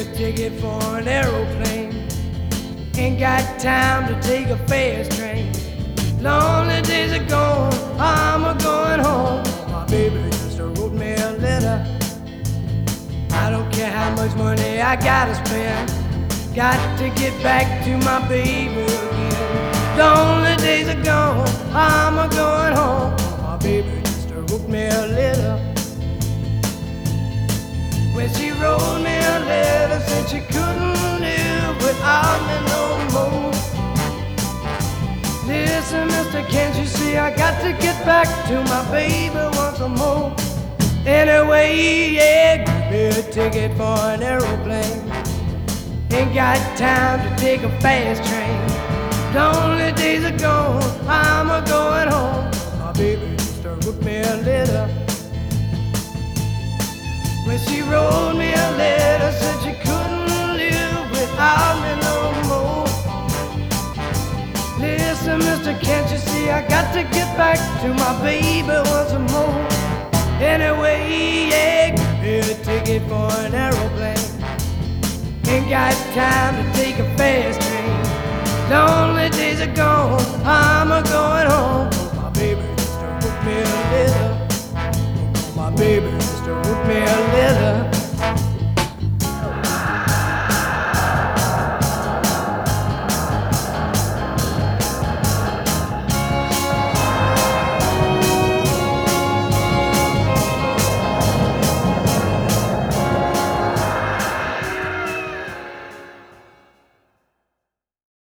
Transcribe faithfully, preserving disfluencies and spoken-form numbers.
ticket for an aeroplane. Ain't got time to take a fast train. Lonely days are gone, I'm a going home. My baby just wrote me a letter. I don't care how much money I gotta spend. Got to get back to my baby again. Lonely days are gone, I'm a going home. My baby just wrote me a letter. When she wrote me a letter, said she couldn't live without me no more. Listen, mister, can't you see I got to get back to my baby once more? Anyway, yeah, give me a ticket for an aeroplane. Ain't got time to take a fast train. Lonely days are gone, I'm a going home. My baby just wrote me a letter. When she wrote me a letter, said she couldn't live without me no more. Listen, mister, can't you see I got to get back to my baby once more? Anyway, yeah, give me a ticket for an aeroplane. Ain't got time to take a fast train. Lonely days are gone, I'm a going home.